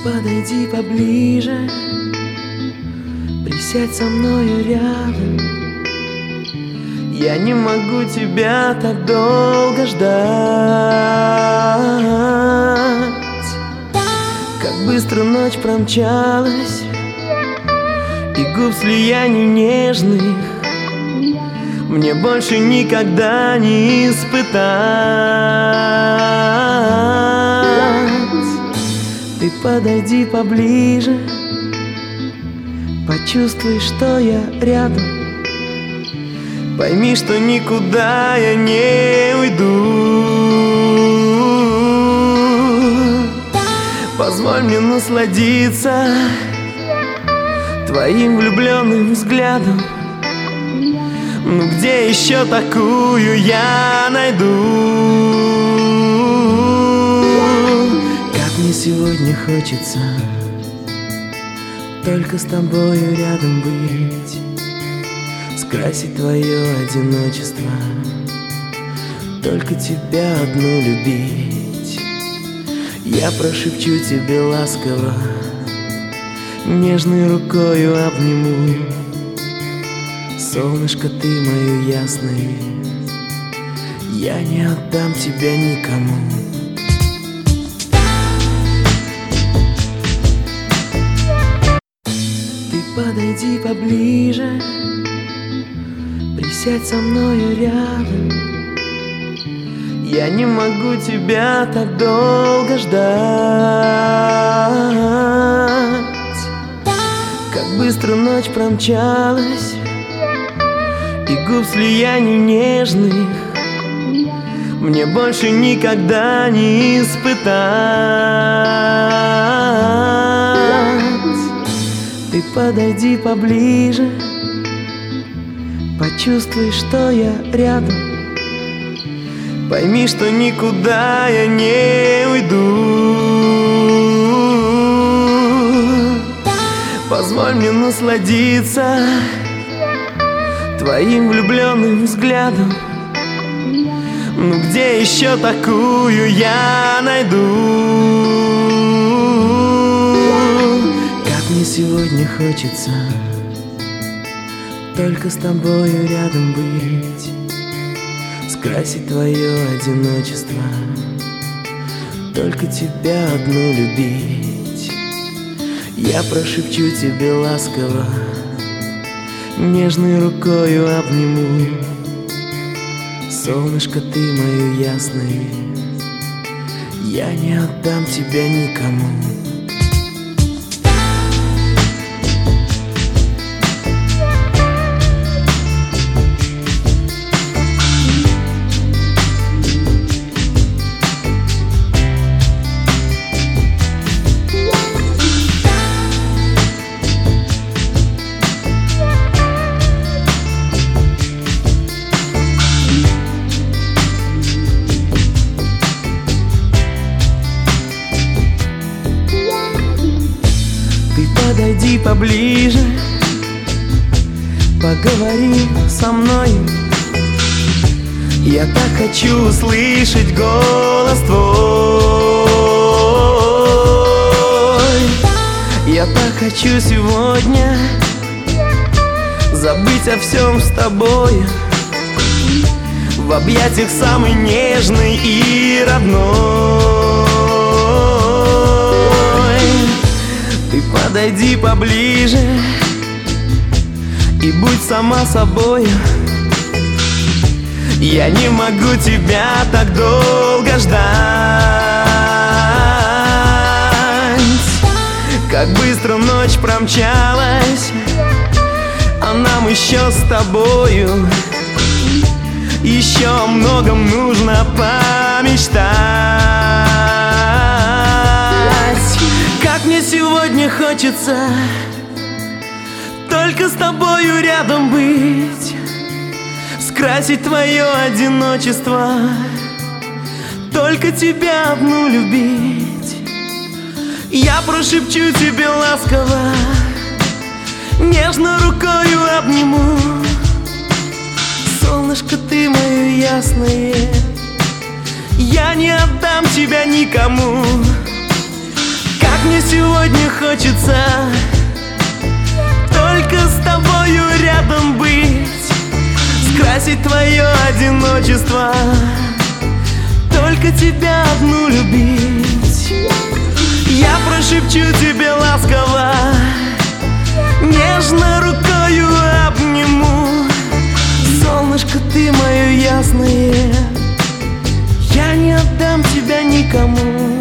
Подойди поближе, присядь со мною рядом. Я не могу тебя так долго ждать. Как быстро ночь промчалась, и губ слияний нежных мне больше никогда не испытать. Ты подойди поближе, почувствуй, что я рядом. Пойми, что никуда я не уйду. Позволь мне насладиться твоим влюбленным взглядом. Ну где еще такую я найду? Как мне сегодня хочется только с тобою рядом быть, скрасить твое одиночество, только тебя одну любить. Я прошепчу тебе ласково, нежной рукою обниму. Солнышко, ты мое ясное, я не отдам тебя никому. Ты подойди поближе, присядь со мною рядом. Я не могу тебя так долго ждать. Как быстро ночь промчалась, и губ слияний нежных мне больше никогда не испытать. Ты подойди поближе, почувствуй, что я рядом. Пойми, что никуда я не уйду. Позволь мне насладиться твоим влюбленным взглядом. Ну где еще такую я найду? Как мне сегодня хочется только с тобою рядом быть, скрасить твое одиночество, только тебя одну любить. Я прошепчу тебе ласково, нежной рукою обниму. Солнышко, ты мое ясное, я не отдам тебя никому. Подойди поближе, поговори со мной. Я так хочу услышать голос твой. Я так хочу сегодня забыть о всем с тобой, в объятиях самой нежной и родной. Ты подойди поближе и будь сама собой. Я не могу тебя так долго ждать. Как быстро ночь промчалась, а нам еще с тобою еще о многом нужно помечтать. Как мне сегодня хочется только с тобою рядом быть, скрасить твое одиночество, только тебя одну любить. Я прошепчу тебе ласково, нежно рукою обниму. Солнышко, ты мое ясное, я не отдам тебя никому. Как мне сегодня хочется только с тобою рядом быть, скрасить твое одиночество, только тебя одну любить. Я прошепчу тебе ласково, нежно рукою обниму. Солнышко, ты мое ясное, я не отдам тебя никому.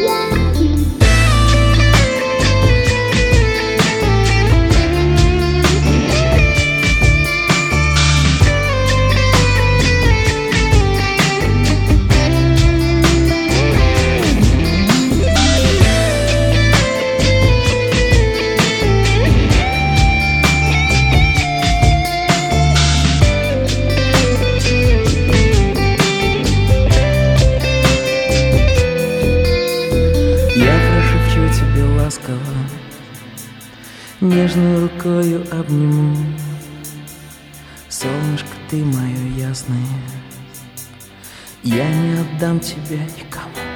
Нежной рукою обниму. Солнышко, ты мое ясное, я не отдам тебя никому.